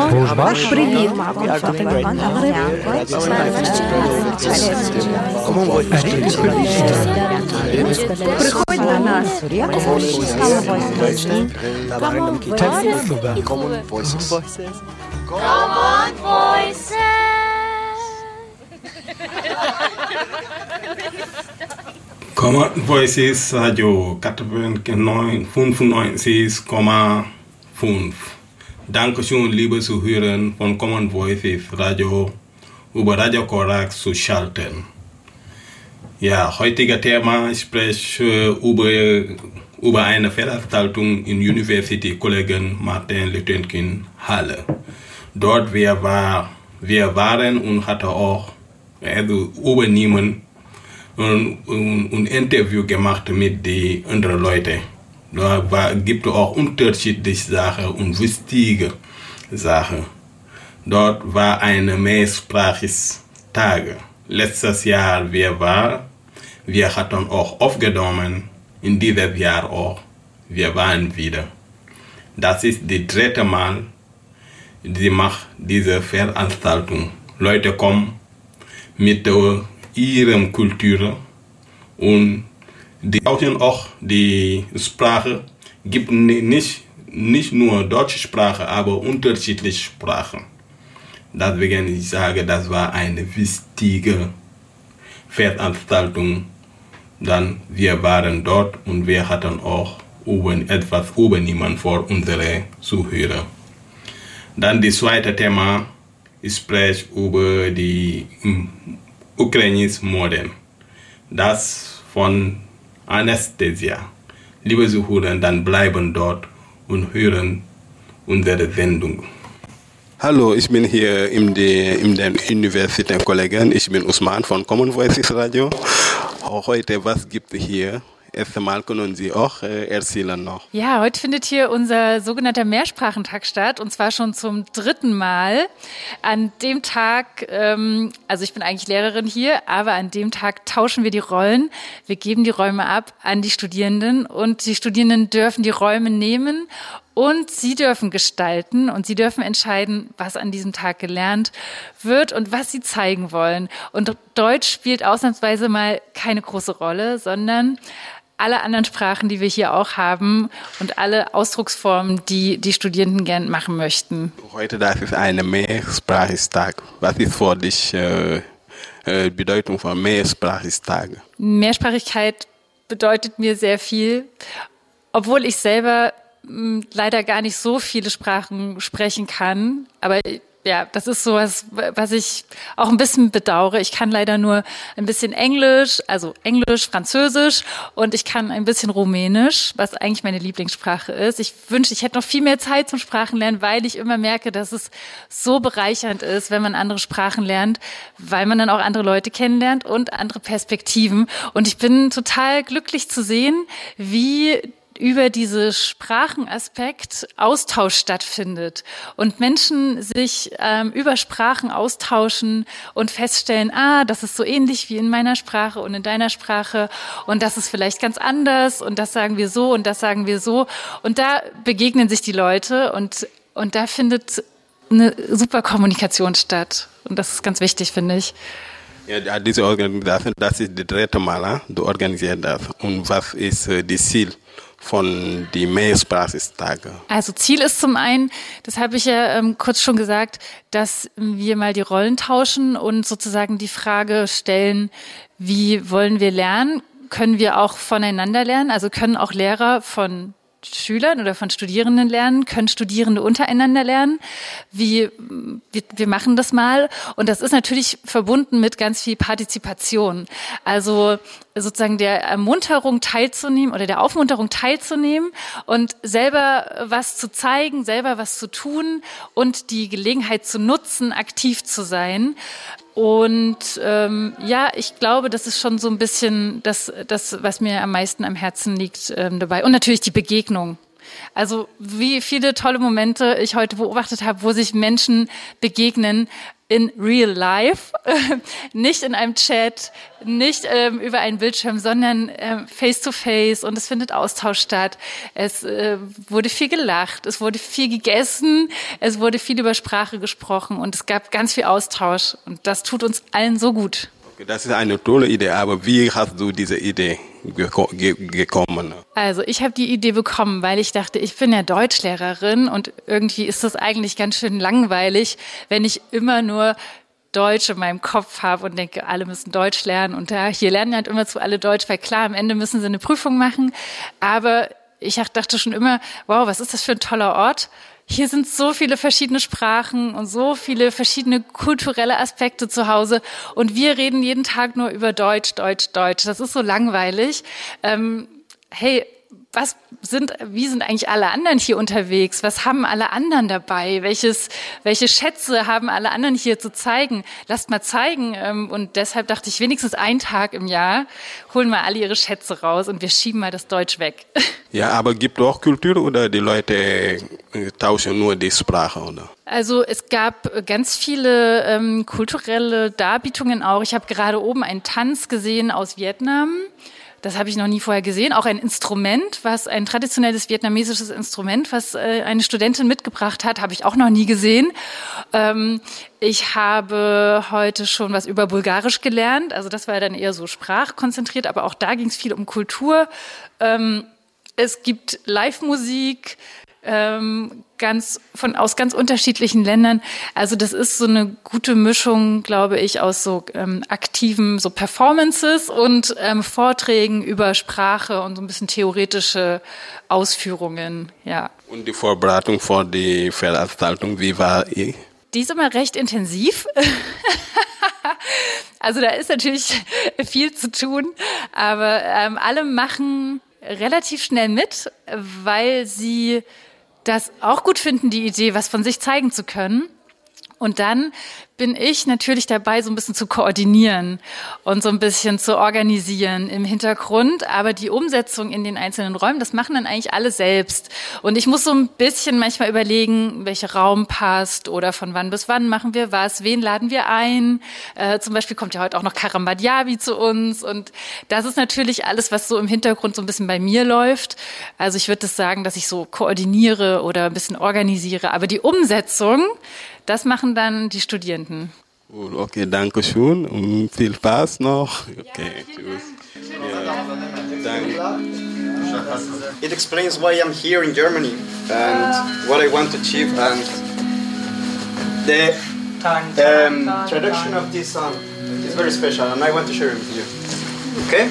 Привіт. Приходь до нас. Common Voices. Common Voices Radio 95,5. Dankeschön, liebe Zuhörer von Common Voices Radio über Radio Korax zu schalten. Ja, heutiger Thema spreche über eine Veranstaltung in University Kollegen Martin Luther King Halle. Dort wir waren und hatte auch übernehmen und Interview gemacht mit den anderen Leuten. Da gibt es auch unterschiedliche Sachen und wichtige Sachen. Dort war eine mehrsprachige Tage. Letztes Jahr wir hatten auch aufgenommen, in diesem Jahr auch. Wir waren wieder. Das ist das dritte Mal, die macht diese Veranstaltung. Leute kommen mit ihrer Kultur und die tauschen auch die Sprache. Gibt nicht nur deutsche Sprache, aber unterschiedliche Sprachen. Deswegen ich sage, das war eine wichtige Veranstaltung. Dann wir waren dort und wir hatten auch etwas übernehmen für unsere Zuhörer. Dann das zweite Thema, ich spreche über die ukrainische Mode. Das von Anastasia. Liebe Zuhörer, dann bleiben dort und hören unsere Sendung. Hallo, ich bin hier in der Universität Kollegen. Ich bin Usman von Common Voices Radio. Auch heute, was gibt es hier? Erst einmal können Sie auch erzählen noch. Ja, heute findet hier unser sogenannter Mehrsprachentag statt und zwar schon zum 3. Mal. An dem Tag, also ich bin eigentlich Lehrerin hier, aber an dem Tag tauschen wir die Rollen. Wir geben die Räume ab an die Studierenden und die Studierenden dürfen die Räume nehmen und sie dürfen gestalten und sie dürfen entscheiden, was an diesem Tag gelernt wird und was sie zeigen wollen. Und Deutsch spielt ausnahmsweise mal keine große Rolle, sondern alle anderen Sprachen, die wir hier auch haben und alle Ausdrucksformen, die die Studierenden gern machen möchten. Heute, das ist ein Mehrsprachigtag. Was ist für dich Bedeutung von Mehrsprachigtag? Mehrsprachigkeit bedeutet mir sehr viel, obwohl ich selber leider gar nicht so viele Sprachen sprechen kann, aber ja, das ist sowas, was ich auch ein bisschen bedauere. Ich kann leider nur ein bisschen Englisch, also Englisch, Französisch und ich kann ein bisschen Rumänisch, was eigentlich meine Lieblingssprache ist. Ich wünschte, ich hätte noch viel mehr Zeit zum Sprachenlernen, weil ich immer merke, dass es so bereichernd ist, wenn man andere Sprachen lernt, weil man dann auch andere Leute kennenlernt und andere Perspektiven. Und ich bin total glücklich zu sehen, wie über diese Sprachenaspekt Austausch stattfindet und Menschen sich über Sprachen austauschen und feststellen, das ist so ähnlich wie in meiner Sprache und in deiner Sprache und das ist vielleicht ganz anders und das sagen wir so und das sagen wir so und da begegnen sich die Leute und da findet eine super Kommunikation statt und das ist ganz wichtig, finde ich. Ja, diese Organisation, das ist das 3. Mal, du organisierst das und was ist das Ziel von die Mehrsprachigtage? Also Ziel ist zum einen, das habe ich ja kurz schon gesagt, dass wir mal die Rollen tauschen und sozusagen die Frage stellen, wie wollen wir lernen? Können wir auch voneinander lernen? Also können auch Lehrer von Schülern oder von Studierenden lernen, können Studierende untereinander lernen. Wir machen das mal und das ist natürlich verbunden mit ganz viel Partizipation. Also sozusagen der Ermunterung teilzunehmen oder der Aufmunterung teilzunehmen und selber was zu zeigen, selber was zu tun und die Gelegenheit zu nutzen, aktiv zu sein. Und ich glaube, das ist schon so ein bisschen das, was mir am meisten am Herzen liegt dabei. Und natürlich die Begegnung. Also wie viele tolle Momente ich heute beobachtet habe, wo sich Menschen begegnen in real life, nicht in einem Chat, nicht über einen Bildschirm, sondern face to face, und es findet Austausch statt. Es wurde viel gelacht, es wurde viel gegessen, es wurde viel über Sprache gesprochen und es gab ganz viel Austausch und das tut uns allen so gut. Okay, das ist eine tolle Idee, aber wie hast du diese Idee gekommen? Also ich habe die Idee bekommen, weil ich dachte, ich bin ja Deutschlehrerin und irgendwie ist das eigentlich ganz schön langweilig, wenn ich immer nur Deutsch in meinem Kopf habe und denke, alle müssen Deutsch lernen und hier lernen halt immer zu alle Deutsch, weil klar, am Ende müssen sie eine Prüfung machen, aber ich dachte schon immer, wow, was ist das für ein toller Ort? Hier sind so viele verschiedene Sprachen und so viele verschiedene kulturelle Aspekte zu Hause und wir reden jeden Tag nur über Deutsch, Deutsch, Deutsch. Das ist so langweilig. Hey, wie sind eigentlich alle anderen hier unterwegs? Was haben alle anderen dabei? Welche Schätze haben alle anderen hier zu zeigen? Lasst mal zeigen. Und deshalb dachte ich, wenigstens einen Tag im Jahr holen mal alle ihre Schätze raus und wir schieben mal das Deutsch weg. Ja, aber gibt es auch Kultur oder die Leute tauschen nur die Sprache, oder? Also es gab ganz viele kulturelle Darbietungen auch. Ich habe gerade oben einen Tanz gesehen aus Vietnam. Das habe ich noch nie vorher gesehen. Auch ein Instrument, ein traditionelles vietnamesisches Instrument, was eine Studentin mitgebracht hat, habe ich auch noch nie gesehen. Ich habe heute schon was über Bulgarisch gelernt. Also das war dann eher so sprachkonzentriert, aber auch da ging es viel um Kultur. Es gibt Live-Musik, aus ganz unterschiedlichen Ländern. Also das ist so eine gute Mischung, glaube ich, aus so aktiven so Performances und Vorträgen über Sprache und so ein bisschen theoretische Ausführungen. Ja. Und die Vorbereitung für die Veranstaltung, wie war die? Die ist immer recht intensiv. Also da ist natürlich viel zu tun, aber alle machen relativ schnell mit, weil sie das auch gut finden, die Idee, was von sich zeigen zu können. Und dann bin ich natürlich dabei, so ein bisschen zu koordinieren und so ein bisschen zu organisieren im Hintergrund. Aber die Umsetzung in den einzelnen Räumen, das machen dann eigentlich alle selbst. Und ich muss so ein bisschen manchmal überlegen, welcher Raum passt oder von wann bis wann machen wir was, wen laden wir ein. Zum Beispiel kommt ja heute auch noch Karam Badiabi zu uns. Und das ist natürlich alles, was so im Hintergrund so ein bisschen bei mir läuft. Also ich würde sagen, dass ich so koordiniere oder ein bisschen organisiere. Aber die Umsetzung, das machen dann die Studierenden. Okay, danke schön und viel Spaß noch. Okay, tschüss. It explains why I'm here in Germany and what I want to achieve and the traduction of this song is very special and I want to share it with you. Okay?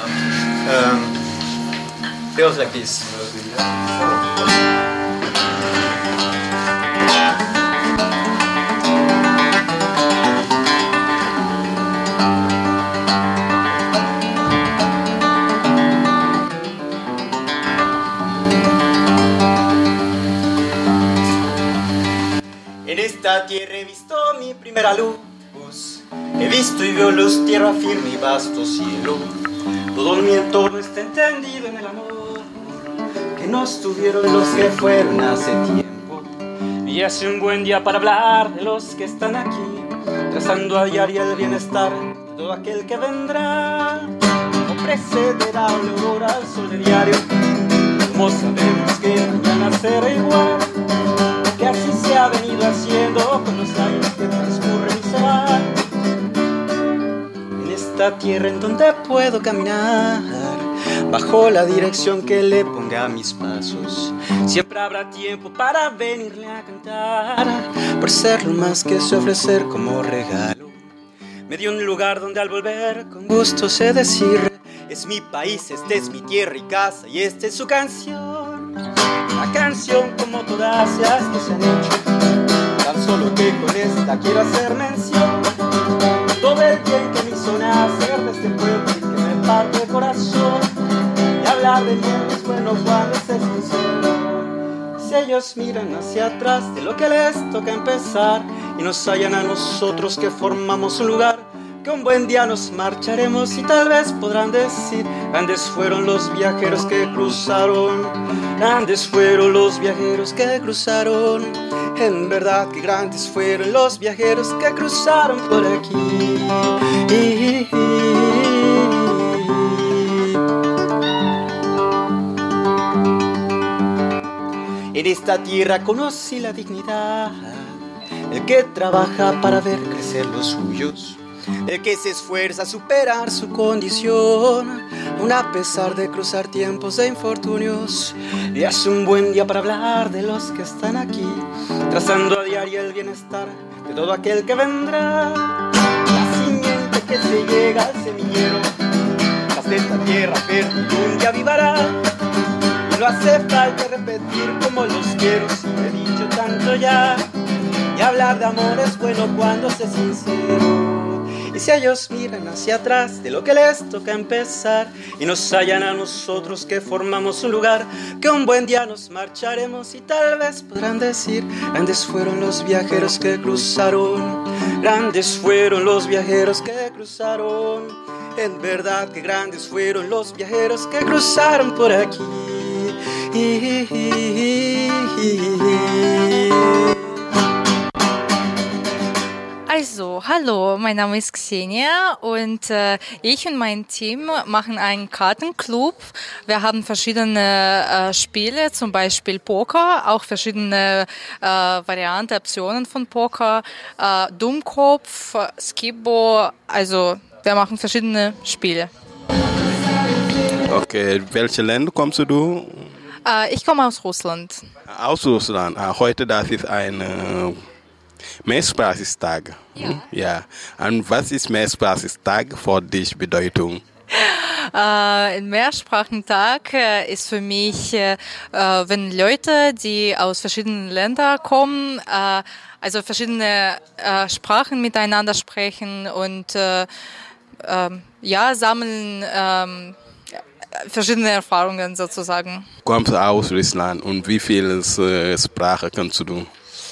Feels like this. Esta tierra he visto mi primera luz, he visto y veo luz, tierra firme y vasto cielo. Todo mi entorno está entendido en el amor que nos tuvieron los que fueron hace tiempo. Y hace un buen día para hablar de los que están aquí, trazando a diario el bienestar de todo aquel que vendrá. No precederá la aurora al sol de diario, como sabemos que mañana será igual. Que así se ha venido haciendo con los años que transcurren y se van. En esta tierra en donde puedo caminar, bajo la dirección que le ponga a mis pasos, siempre habrá tiempo para venirle a cantar, por ser lo más que sé ofrecer como regalo. Me dio un lugar donde al volver con gusto sé decir: es mi país, esta es mi tierra y casa y esta es su canción. Una canción como todas las que se han hecho, tan solo que con esta quiero hacer mención todo el bien que me hizo nacer de este pueblo y que me parte el corazón. Y hablar de mí es bueno cuando se es sincero. Si ellos miran hacia atrás de lo que les toca empezar y nos hallan a nosotros que formamos un lugar, que un buen día nos marcharemos y tal vez podrán decir: grandes fueron los viajeros que cruzaron, grandes fueron los viajeros que cruzaron En verdad que grandes fueron los viajeros que cruzaron por aquí. En esta tierra conocí la dignidad, el que trabaja para ver crecer los suyos, el que se esfuerza a superar su condición, aun a pesar de cruzar tiempos de infortunios. Y es un buen día para hablar de los que están aquí, trazando a diario el bienestar de todo aquel que vendrá. La simiente que se llega al semillero, de esta tierra fértil un día avivará. No hace falta repetir como los quiero, si he dicho tanto ya. Y hablar de amor es bueno cuando se es sincero. Y si ellos miran hacia atrás de lo que les toca empezar, y nos hallan a nosotros que formamos un lugar, que un buen día nos marcharemos y tal vez podrán decir: grandes fueron los viajeros que cruzaron, grandes fueron los viajeros que cruzaron. En verdad que grandes fueron los viajeros que cruzaron por aquí. Also, hallo, mein Name ist Xenia und ich und mein Team machen einen Kartenclub. Wir haben verschiedene Spiele, zum Beispiel Poker, auch verschiedene Varianten, Optionen von Poker, Dummkopf, Skibbo, also wir machen verschiedene Spiele. Okay, welche Länder kommst du? Ich komme aus Russland. Aus Russland. Heute das ist ein Mehrsprachigstag. Ja. Und was ist Mehrsprachigstag für dich Bedeutung? Ein Mehrsprachentag ist für mich, wenn Leute, die aus verschiedenen Ländern kommen, also verschiedene Sprachen miteinander sprechen und sammeln verschiedene Erfahrungen sozusagen. Kommst du aus Russland und wie viele Sprachen kannst du?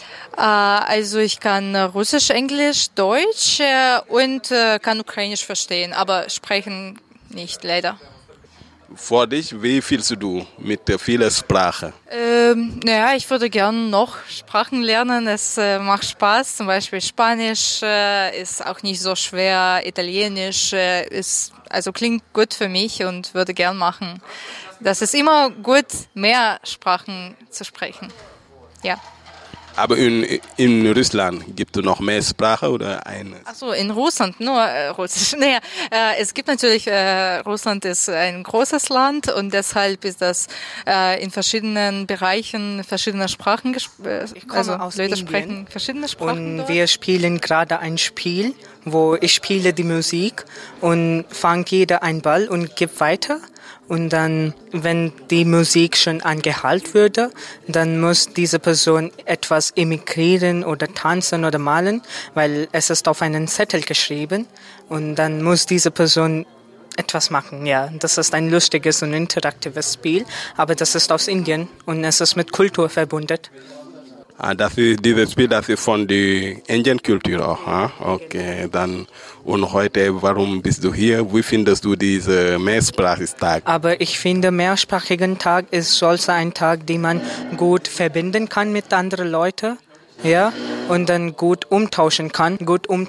Also ich kann Russisch, Englisch, Deutsch und kann Ukrainisch verstehen, aber sprechen nicht, leider. Für dich, wie fühlst du mit vielen Sprachen? Ich würde gerne noch Sprachen lernen. Es macht Spaß. Zum Beispiel Spanisch ist auch nicht so schwer. Italienisch klingt gut für mich und würde gern machen. Das ist immer gut, mehr Sprachen zu sprechen. Ja. Aber in Russland gibt es noch mehr Sprachen oder eine? Ach so, in Russland nur Russisch. Naja, es gibt natürlich, Russland ist ein großes Land und deshalb ist das in verschiedenen Bereichen verschiedene Sprachen aus Leute Indien sprechen verschiedene Sprachen und dort. wir spielen gerade ein Spiel, wo ich spiele die Musik und fangt jeder einen Ball und gibt weiter. Und dann, wenn die Musik schon angehalten würde, dann muss diese Person etwas imitieren oder tanzen oder malen, weil es ist auf einen Zettel geschrieben. Und dann muss diese Person etwas machen. Ja, das ist ein lustiges und interaktives Spiel, aber das ist aus Indien und es ist mit Kultur verbunden. Das ist dieses Spiel, das ist von der Indienkultur auch. Okay, dann und heute, warum bist du hier? Wie findest du diesen Mehrsprachigstag? Aber ich finde, mehrsprachigen Tag ist solch ein Tag, den man gut verbinden kann mit anderen Leuten, ja, und dann gut umtauschen kann.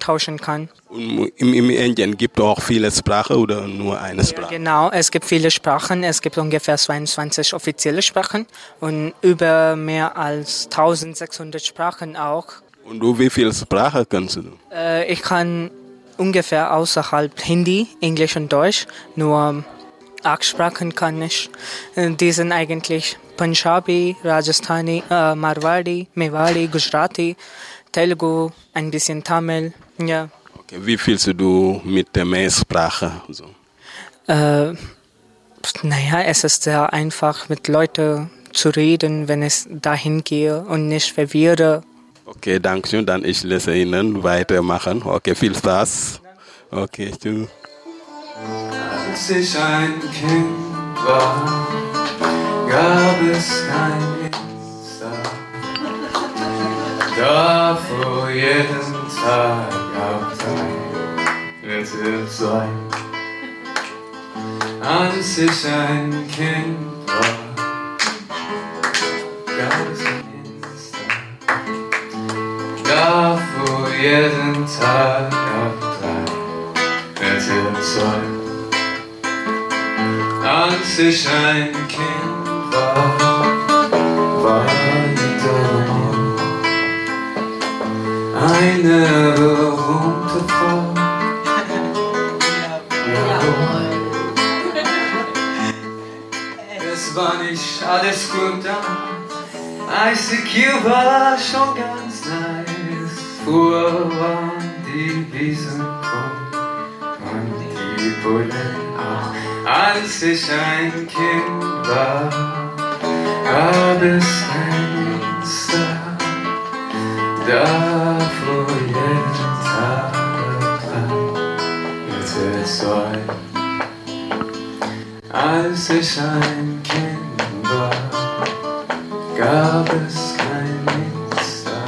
Und im Indien gibt es auch viele Sprachen oder nur eine Sprache? Ja, genau, es gibt viele Sprachen. Es gibt ungefähr 22 offizielle Sprachen und über mehr als 1600 Sprachen auch. Und du, wie viele Sprachen kannst du? Ich kann ungefähr außerhalb Hindi, Englisch und Deutsch, nur 8 Sprachen kann ich. Die sind eigentlich Punjabi, Rajasthani, Marwari, Mewari, Gujarati, Telugu, ein bisschen Tamil, ja. Okay, wie fühlst du mit der Mehrsprache? So? Es ist sehr einfach, mit Leuten zu reden, wenn ich dahin gehe und nicht verwirre. Okay, danke schön. Dann ich lasse Ihnen weitermachen. Okay, viel Spaß. Okay, tschüss. Als ich ein Kind war, gab es kein Insta. Da fuhr jeden Tag auf dein RTL2. Als ich ein Kind war, gab es kein Insta. Davor jeden Tag auf 3 wird ihr Zeug. Als ich ein Kind war die Dame eine berühmte Frau. Es war nicht alles gut da, ICQ war schon ganz nice. Früher waren die Wiesen grün und die Bullen auch. Als ich ein Kind war, gab es ein Insta, da vor jeden Tag wird es Zeug. Als ich ein Kind war, gab es kein Insta,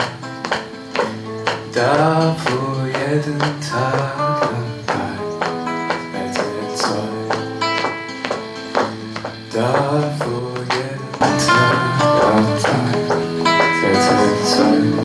da vor jeden Tag wird es Zeug. Da vor jeden Tag wird es Zeug.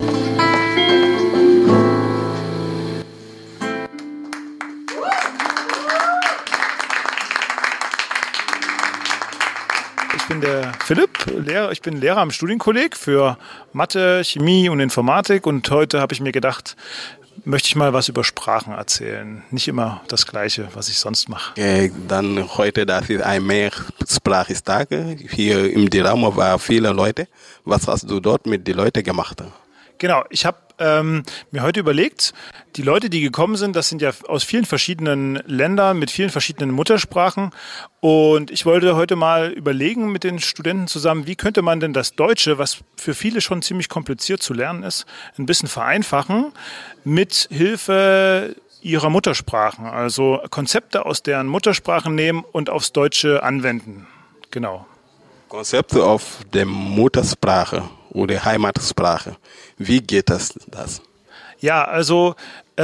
Ich bin der Philipp, ich bin Lehrer am Studienkolleg für Mathe, Chemie und Informatik und heute habe ich mir gedacht, möchte ich mal was über Sprachen erzählen. Nicht immer das Gleiche, was ich sonst mache. Dann heute, das ist ein Mehrsprachigtag. Hier im Diramo waren viele Leute. Was hast du dort mit den Leuten gemacht? Genau, ich habe mir heute überlegt, die Leute, die gekommen sind, das sind ja aus vielen verschiedenen Ländern mit vielen verschiedenen Muttersprachen und ich wollte heute mal überlegen mit den Studenten zusammen, wie könnte man denn das Deutsche, was für viele schon ziemlich kompliziert zu lernen ist, ein bisschen vereinfachen mit Hilfe ihrer Muttersprachen, also Konzepte aus deren Muttersprachen nehmen und aufs Deutsche anwenden. Genau. Konzepte auf der Muttersprache oder Heimatsprache. Wie geht das? Ja, also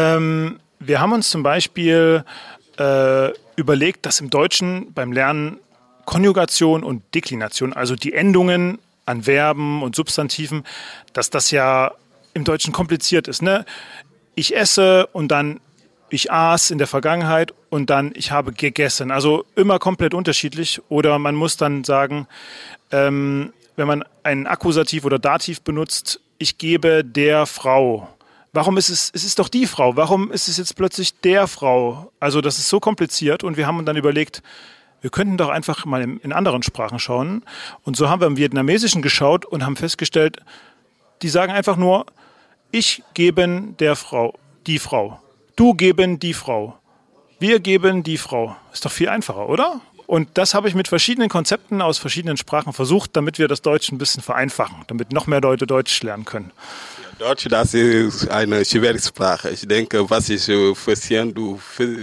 wir haben uns zum Beispiel überlegt, dass im Deutschen beim Lernen Konjugation und Deklination, also die Endungen an Verben und Substantiven, dass das ja im Deutschen kompliziert ist. Ne? Ich esse und dann ich aß in der Vergangenheit und dann ich habe gegessen. Also immer komplett unterschiedlich. Oder man muss dann sagen, wenn man ein Akkusativ oder Dativ benutzt, ich gebe der Frau. Warum ist es ist doch die Frau? Warum ist es jetzt plötzlich der Frau? Also das ist so kompliziert und wir haben dann überlegt, wir könnten doch einfach mal in anderen Sprachen schauen. Und so haben wir im Vietnamesischen geschaut und haben festgestellt, die sagen einfach nur, ich geben der Frau, die Frau. Du geben die Frau. Wir geben die Frau. Ist doch viel einfacher, oder? Und das habe ich mit verschiedenen Konzepten aus verschiedenen Sprachen versucht, damit wir das Deutsch ein bisschen vereinfachen, damit noch mehr Leute Deutsch lernen können. Deutsch, das ist eine schwere Sprache. Ich denke, was ich verstehe, du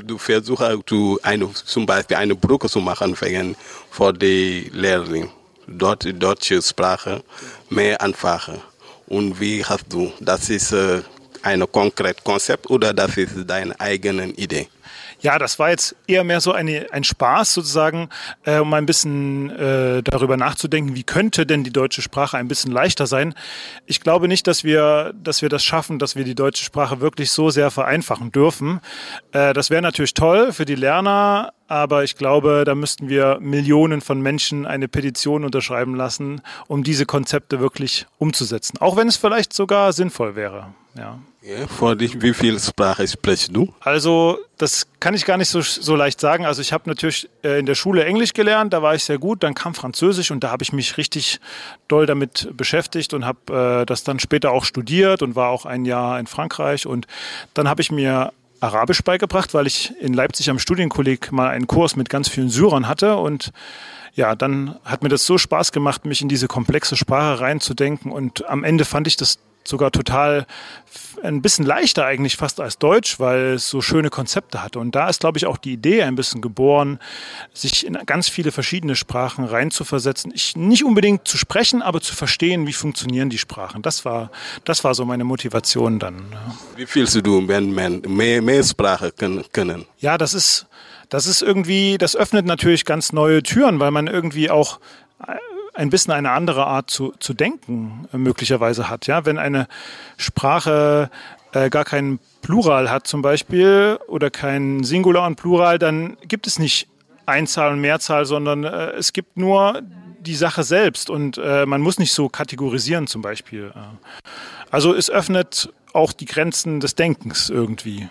versuchst zum Beispiel eine Brücke zu machen für die Lehrerin. Dort die deutsche Sprache mehr einfacher. Und wie hast du, das ist ein konkretes Konzept oder das ist deine eigene Idee? Ja, das war jetzt eher mehr so ein Spaß sozusagen, um ein bisschen darüber nachzudenken, wie könnte denn die deutsche Sprache ein bisschen leichter sein. Ich glaube nicht, dass wir das schaffen, dass wir die deutsche Sprache wirklich so sehr vereinfachen dürfen. Das wäre natürlich toll für die Lerner, aber ich glaube, da müssten wir Millionen von Menschen eine Petition unterschreiben lassen, um diese Konzepte wirklich umzusetzen. Auch wenn es vielleicht sogar sinnvoll wäre. Ja. Ja, für dich, wie viele Sprachen sprichst du? Also das kann ich gar nicht so leicht sagen. Also ich habe natürlich in der Schule Englisch gelernt, da war ich sehr gut. Dann kam Französisch und da habe ich mich richtig doll damit beschäftigt und habe das dann später auch studiert und war auch ein Jahr in Frankreich. Und dann habe ich mir Arabisch beigebracht, weil ich in Leipzig am Studienkolleg mal einen Kurs mit ganz vielen Syrern hatte und ja, dann hat mir das so Spaß gemacht, mich in diese komplexe Sprache reinzudenken und am Ende fand ich das sogar total ein bisschen leichter eigentlich fast als Deutsch, weil es so schöne Konzepte hatte. Und da ist, glaube ich, auch die Idee ein bisschen geboren, sich in ganz viele verschiedene Sprachen reinzuversetzen. Nicht unbedingt zu sprechen, aber zu verstehen, wie funktionieren die Sprachen. Das war so meine Motivation dann. Ja. Wie fühlst du, wenn man mehr Sprache können? Ja, das ist irgendwie, das öffnet natürlich ganz neue Türen, weil man irgendwie auch ein bisschen eine andere Art zu denken möglicherweise hat. Ja? Wenn eine Sprache gar keinen Plural hat zum Beispiel oder kein Singular und Plural, dann gibt es nicht Einzahl und Mehrzahl, sondern es gibt nur die Sache selbst und man muss nicht so kategorisieren zum Beispiel. Also es öffnet auch die Grenzen des Denkens irgendwie.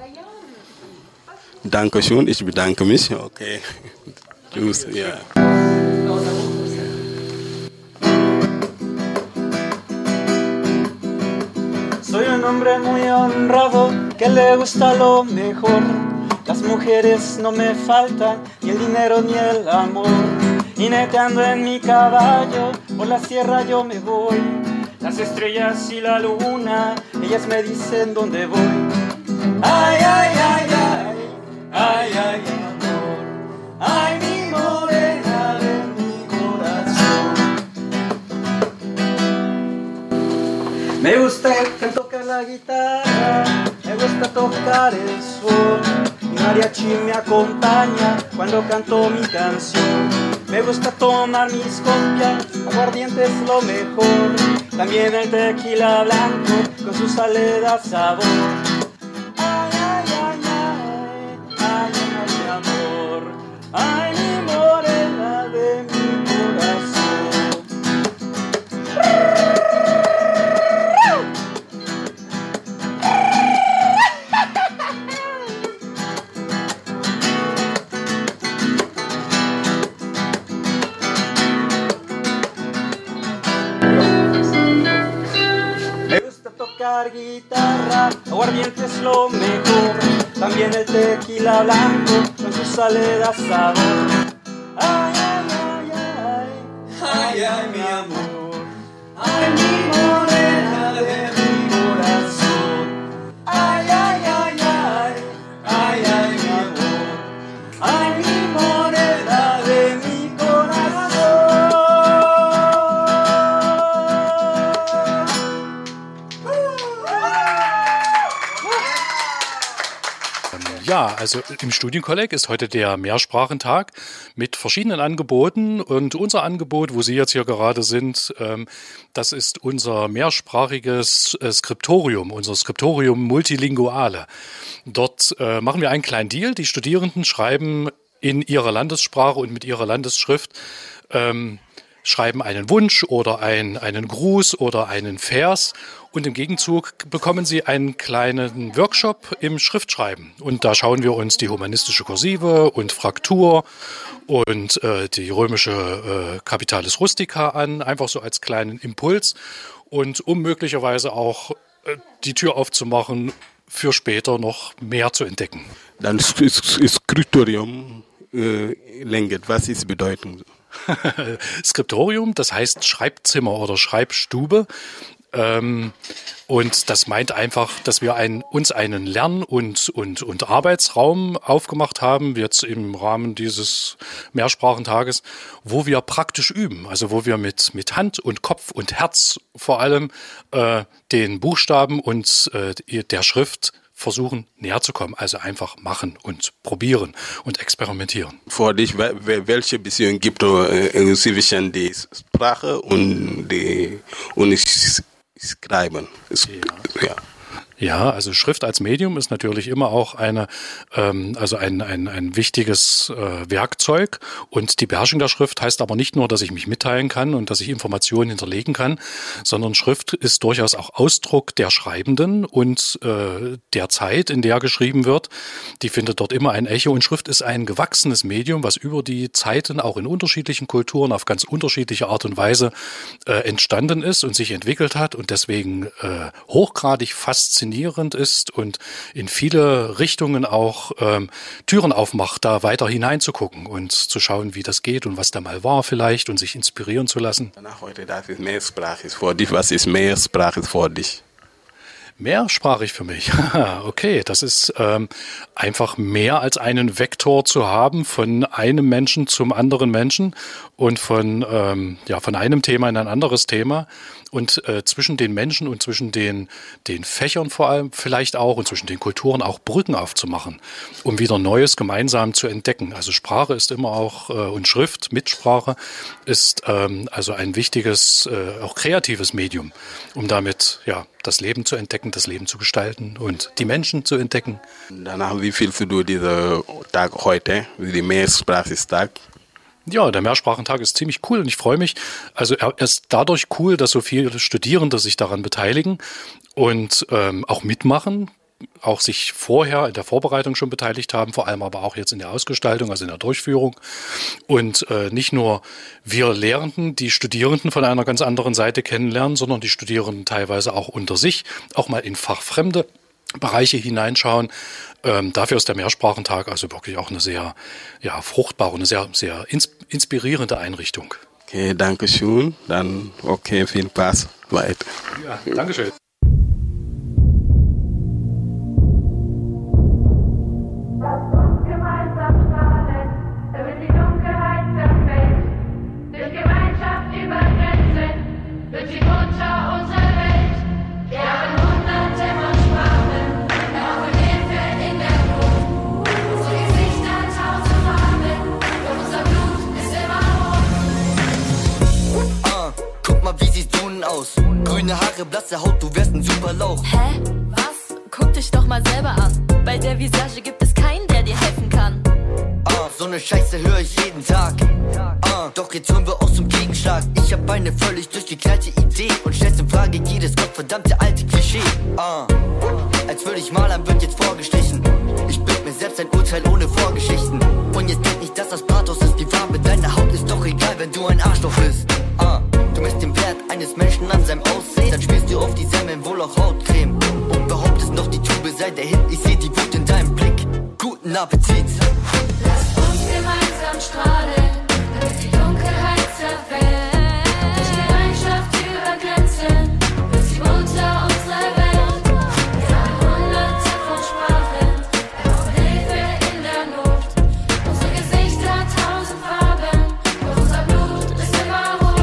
Dankeschön, ich bedanke mich. Okay. Tschüss, ja. Soy un hombre muy honrado que le gusta lo mejor. Las mujeres no me faltan, ni el dinero ni el amor. Jineteando en mi caballo, por la sierra yo me voy. Las estrellas y la luna, ellas me dicen dónde voy. Ay, ay, ay, ay, ay, ay, amor. Ay, mi morena de mi corazón. Me gusta tocar la guitarra, me gusta tocar el son. Mi mariachi me acompaña cuando canto mi canción. Me gusta tomar mis copias, aguardiente es lo mejor. También el tequila blanco con su saleda sabor. Ay, ay, ay, ay, ay, ay, mi amor. Ay, mi morena de mi corazón. Tocar guitarra, aguardiente es lo mejor. También el tequila blanco con su saleda sabor. Ay, ay, ay, ay, ay, ay, mi amor. Ay, mi morena de mi corazón. Ay, ay, ay, ay, ay, ay, mi amor. Ay, mi morena de mi corazón. Ja, also im Studienkolleg ist heute der Mehrsprachentag mit verschiedenen Angeboten und unser Angebot, wo Sie jetzt hier gerade sind, das ist unser mehrsprachiges Skriptorium, unser Skriptorium Multilinguale. Dort machen wir einen kleinen Deal. Die Studierenden schreiben in ihrer Landessprache und mit ihrer Landesschrift schreiben einen Wunsch oder einen Gruß oder einen Vers und im Gegenzug bekommen sie einen kleinen Workshop im Schriftschreiben. Und da schauen wir uns die humanistische Kursive und Fraktur und die römische Capitalis Rustica an, einfach so als kleinen Impuls und um möglicherweise auch die Tür aufzumachen, für später noch mehr zu entdecken. Dann Skriptorium Lenget, was ist Bedeutung? Skriptorium, das heißt Schreibzimmer oder Schreibstube. Und das meint einfach, dass wir uns einen Lern- und Arbeitsraum aufgemacht haben, jetzt im Rahmen dieses Mehrsprachentages, wo wir praktisch üben, also wo wir mit Hand und Kopf und Herz vor allem den Buchstaben und der Schrift versuchen näher zu kommen, also einfach machen und probieren und experimentieren. Für dich, welche Beziehung gibt es zwischen der Sprache und Schreiben? Ja. Ja, also Schrift als Medium ist natürlich immer auch ein wichtiges Werkzeug. Und die Beherrschung der Schrift heißt aber nicht nur, dass ich mich mitteilen kann und dass ich Informationen hinterlegen kann, sondern Schrift ist durchaus auch Ausdruck der Schreibenden und der Zeit, in der geschrieben wird. Die findet dort immer ein Echo. Und Schrift ist ein gewachsenes Medium, was über die Zeiten auch in unterschiedlichen Kulturen auf ganz unterschiedliche Art und Weise entstanden ist und sich entwickelt hat und deswegen hochgradig faszinierend ist und in viele Richtungen auch Türen aufmacht, da weiter hineinzugucken und zu schauen, wie das geht und was da mal war vielleicht und sich inspirieren zu lassen. Danach heute, das ist mehrsprachig für dich. Was ist mehrsprachig für dich? Mehrsprachig für mich. Okay, das ist einfach mehr als einen Vektor zu haben von einem Menschen zum anderen Menschen und von einem Thema in ein anderes Thema und zwischen den Menschen und zwischen den Fächern vor allem vielleicht auch und zwischen den Kulturen auch Brücken aufzumachen, um wieder Neues gemeinsam zu entdecken. Also Sprache ist immer auch und Schrift, Mitsprache ist also ein wichtiges, auch kreatives Medium, um damit das Leben zu entdecken, das Leben zu gestalten und die Menschen zu entdecken. Danach, wie fühlst du diesen Tag heute, den Mehrsprachigstag? Ja, der Mehrsprachentag ist ziemlich cool und ich freue mich. Also er ist dadurch cool, dass so viele Studierende sich daran beteiligen und auch mitmachen, auch sich vorher in der Vorbereitung schon beteiligt haben, vor allem aber auch jetzt in der Ausgestaltung, also in der Durchführung. Und nicht nur wir Lehrenden, die Studierenden von einer ganz anderen Seite kennenlernen, sondern die Studierenden teilweise auch unter sich, auch mal in fachfremde Bereiche hineinschauen. Dafür ist der Mehrsprachentag also wirklich auch eine sehr fruchtbare und eine sehr, sehr inspirierende Einrichtung. Okay, danke schön. Dann viel Spaß weiter. Ja, danke schön. Grüne Haare, blasse Haut, du wärst ein super Lauch. Hä? Was? Guck dich doch mal selber an. Bei der Visage gibt es keinen, der dir helfen kann. So eine Scheiße höre ich jeden Tag. Doch jetzt hören wir aus zum Gegenschlag. Ich hab eine völlig durchgeknallte Idee und stell's in Frage jedes gottverdammte alte Klischee. Als würde ich malern, wird jetzt vorgestrichen. Ich bild mir selbst ein Urteil ohne Vorgeschichten. Und jetzt denk nicht, dass das Pathos ist. Die Farbe deiner Haut ist doch egal, wenn du ein Arschloch bist. Du misst den Wert eines Menschen an seinem Aussehen. Dann spielst du auf die Semmeln, wohl auch Hautcreme. Und behauptest noch, die Tube sei der Hit. Ich seh die Wut in deinem Blick. Guten Appetit. Lasst uns gemeinsam strahlen, damit die Dunkelheit zerfällt. Durch Gemeinschaft über Grenzen wird sie unter unserer Welt. Wir haben hunderte von Sprachen, brauchen Hilfe in der Not. Unsere Gesichter tausend Farben, doch unser Blut ist immer rot.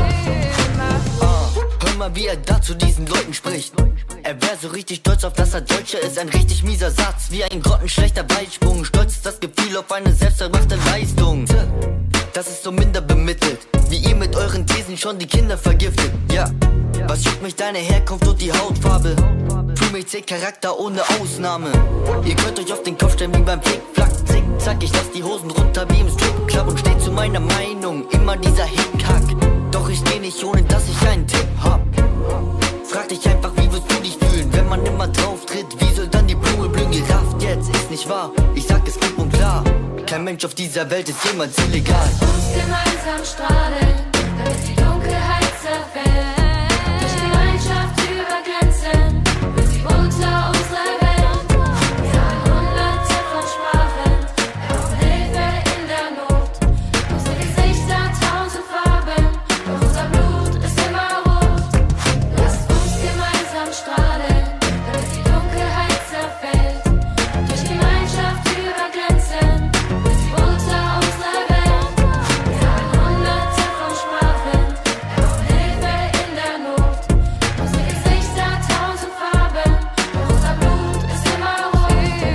Hör mal, wie er da zu diesen Leuten spricht. Er wär so richtig stolz auf, dass er Deutscher ist. Ein richtig mieser Satz, wie ein grottenschlechter Weitsprung. Stolz ist das Gefühl auf eine selbsterbrachte Leistung. Das ist so minder bemittelt, wie ihr mit euren Thesen schon die Kinder vergiftet. Ja, was juckt mich deine Herkunft und die Hautfarbe? Für mich zählt Charakter ohne Ausnahme. Ihr könnt euch auf den Kopf stellen wie beim Flickflack. Zickzack, ich lass die Hosen runter wie im Stripclub und steh zu meiner Meinung. Immer dieser Hickhack, doch ich geh nicht, ohne dass ich einen Tipp hab. Frag dich einfach, wie wirst du dich fühlen, wenn man immer drauf tritt? Wie soll dann die Blume blühen? Gerafft jetzt, ist nicht wahr? Ich sag es klipp und klar. Kein Mensch auf dieser Welt ist jemals illegal. Lasst uns gemeinsam strahlen, damit die Dunkelheit zerfällt. Durch Gemeinschaft über Grenzen wird sie unter unserer Welt. Wir haben hunderte von Sprachen, brauchen Hilfe in der Not. Unsere Gesichter tausend Farben, doch unser Blut ist immer rot. Lasst uns gemeinsam strahlen, damit die Dunkelheit zerfällt. Durch Gemeinschaft über Grenzen wird sie unter unserer Welt. Wir haben hunderte von Sprachen, brauchen Hilfe in der Not. Unsere Gesichter tausend Farben, doch unser Blut ist immer rot.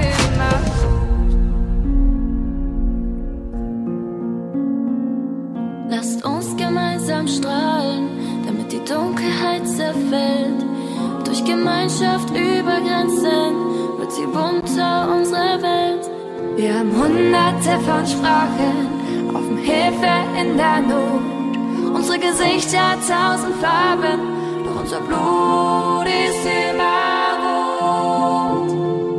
Lasst uns gemeinsam strahlen, damit die Dunkelheit zerfällt. Durch Gemeinschaft über Grenzen wird sie bunter, unsere Welt. Wir haben hunderte von Sprachen, brauchen Hilfe in der Not. Unsere Gesichter tausend Farben, doch unser Blut ist immer rot.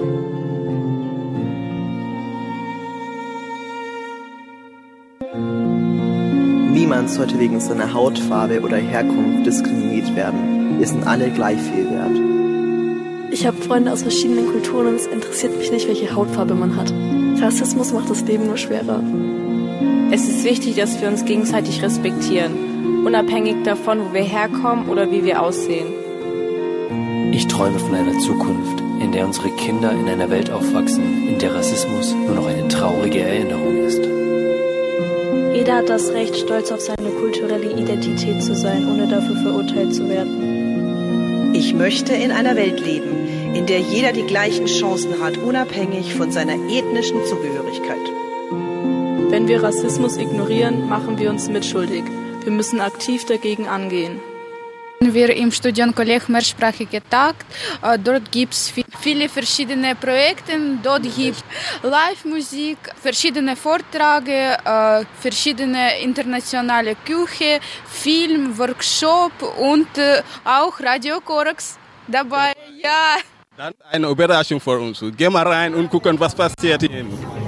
Niemand sollte wegen seiner Hautfarbe oder Herkunft diskriminiert werden. Wir sind alle gleich viel wert. Ich habe Freunde aus verschiedenen Kulturen und es interessiert mich nicht, welche Hautfarbe man hat. Rassismus macht das Leben nur schwerer. Es ist wichtig, dass wir uns gegenseitig respektieren, unabhängig davon, wo wir herkommen oder wie wir aussehen. Ich träume von einer Zukunft, in der unsere Kinder in einer Welt aufwachsen, in der Rassismus nur noch eine traurige Erinnerung ist. Jeder hat das Recht, stolz auf seine kulturelle Identität zu sein, ohne dafür verurteilt zu werden. Ich möchte in einer Welt leben, in der jeder die gleichen Chancen hat, unabhängig von seiner ethnischen Zugehörigkeit. Wenn wir Rassismus ignorieren, machen wir uns mitschuldig. Wir müssen aktiv dagegen angehen. Wir im Studienkolleg Mehrsprachige Tag. Dort gibt es viele verschiedene Projekte. Dort gibt es Live-Musik, verschiedene Vorträge, verschiedene internationale Küche, Film, Workshop und auch Radio Korax dabei. Ja. Dann eine Überraschung für uns. Geh mal rein und gucken, was passiert hier.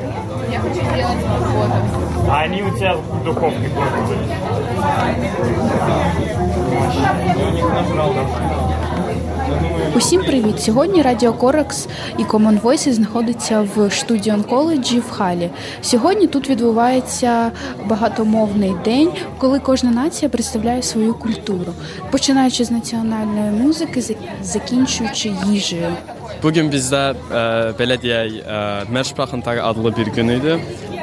Они у тебя в духовке будут. Усім привіт! Сьогодні Радіо Коракс і Common Voices знаходиться в Студіон коледжі в Халі. Сьогодні тут відбувається багатомовний день, коли кожна нація представляє свою культуру, починаючи з національної музики, закінчуючи їжею. Bugün bizde belediye Mehrsprachentag adlı bir günüydü.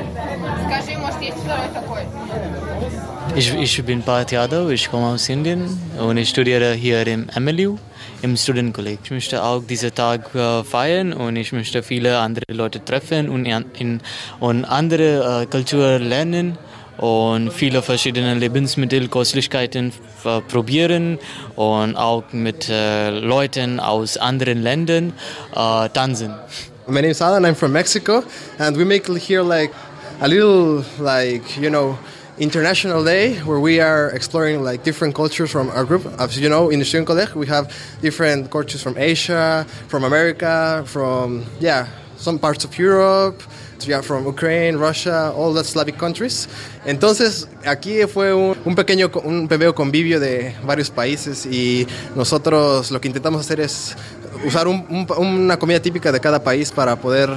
Ich bin Parth Yadav, ich komme aus Indien und ich studiere hier im MLU, im Studentenkolleg. Ich möchte auch diesen Tag feiern und ich möchte viele andere Leute treffen und andere Kulturen lernen und viele verschiedene Lebensmittel, Köstlichkeiten probieren und auch mit Leuten aus anderen Ländern tanzen. My name is Alan, I'm from Mexico and we make here like a little international day where we are exploring like different cultures from our group. As you know, in the Student College we have different cultures from Asia, from America, from some parts of Europe, from Ukraine, Russia, all the Slavic countries. Entonces aquí fue un pequeño convivio de varios países y nosotros lo que intentamos hacer es usar una comida típica de cada país para poder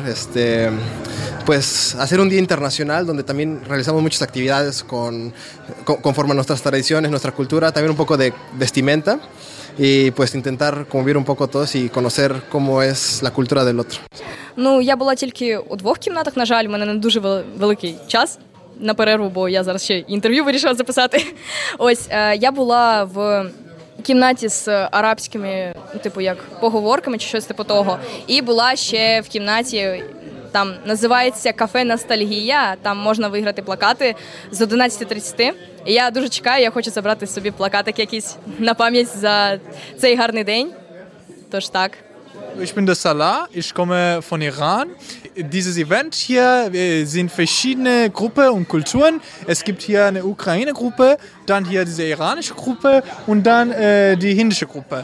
pues hacer un día internacional donde también realizamos muchas actividades conforme a nuestras tradiciones, nuestra cultura, también un poco de vestimenta y pues intentar convivir un poco todos y conocer cómo es la cultura del otro. Ну, я була тільки у 2 кімнатах, на жаль, у мене не дуже великий час на перерву, бо я зараз ще інтерв'ю вирішила записати. Ось, я була в кімнаті з арабськими, типу, як поговорками чи щось типу того, і була ще в кімнаті, там називається «Кафе Ностальгія», там можна виграти плакати з 11:30. І я дуже чекаю, я хочу забрати собі плакатик якийсь на пам'ять за цей гарний день. Тож так. Ich bin der Salah, ich komme von Iran. Dieses Event hier sind verschiedene Gruppen und Kulturen. Es gibt hier eine Ukraine-Gruppe, dann hier diese iranische Gruppe und dann die hindische Gruppe.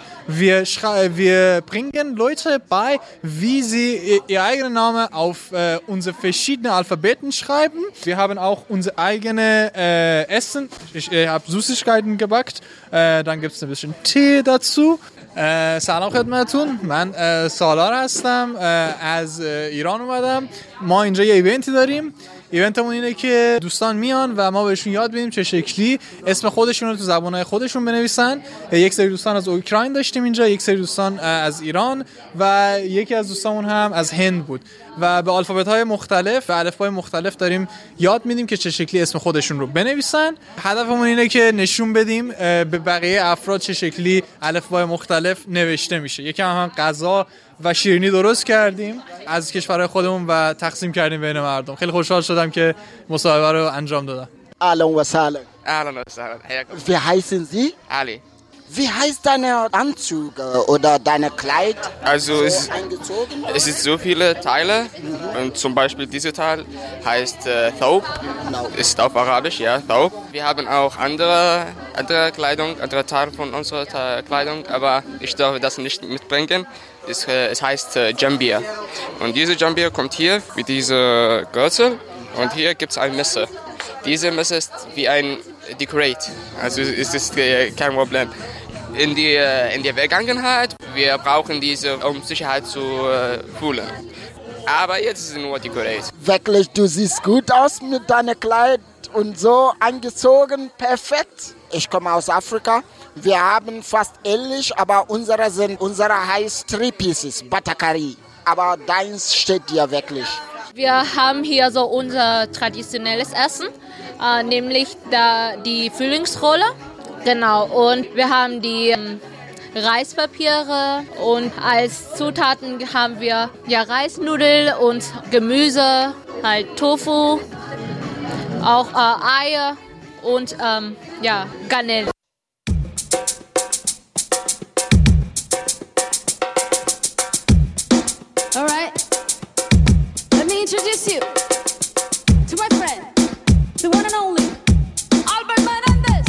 Wir bringen Leute bei, wie sie ihr eigenen Namen auf unsere verschiedenen Alphabeten schreiben. Wir haben auch unser eigenes Essen. Ich habe Süßigkeiten gebackt. Dann gibt es ein bisschen Tee dazu. سلام خدمتتون من سالار هستم از ایران اومدم ما اینجا یه ایونتی داریم ایونتمون اینه که دوستان میان و ما بهشون یاد بدیم چه شکلی اسم خودشون رو تو زبانهای خودشون بنویسن. یک سری دوستان از اوکراین داشتیم اینجا، یک سری دوستان از ایران و یکی از دوستامون هم از هند بود و به الفابت‌های مختلف و الفبای مختلف داریم یاد میدیم که چه شکلی اسم خودشون رو بنویسن. هدفمون اینه که نشون بدیم به بقیه افراد چه شکلی الفبای مختلف نوشته میشه. یکم هم غذا و شیرینی درست کردیم از کشورهای خودمون و تقسیم کردیم بین مردم. خیلی خوشحال شدم که مصاحبه رو انجام دادم. اهلا و سهلا. اهلا و سهلا. Wie heißen Sie? Ali. Wie heißt dein Anzug oder dein Kleid? Also es sind so viele Teile und zum Beispiel dieser Teil heißt Thawb, ist auf Arabisch, ja, Thawb. Wir haben auch andere Kleidung, andere Teile von unserer Kleidung, aber ich darf das nicht mitbringen. Es heißt Jambir. Und diese Jambir kommt hier mit dieser Gürtel und hier gibt es ein Messer. Diese Messer ist wie ein Decorate, also es ist kein Problem. In der Vergangenheit, wir brauchen diese, um Sicherheit zu fühlen. Aber jetzt ist es nur Decorate. Wirklich, du siehst gut aus mit deinem Kleid und so angezogen, perfekt. Ich komme aus Afrika Wir haben fast ähnlich, aber unsere heißt 3 Pieces, Batakari. Aber deins steht dir wirklich. Wir haben hier so unser traditionelles Essen, nämlich die Frühlingsrolle. Genau, und wir haben die Reispapiere und als Zutaten haben wir Reisnudeln und Gemüse, halt Tofu, auch Eier und Garnelen. All right, let me introduce you to my friend, the one and only Albert Menendez.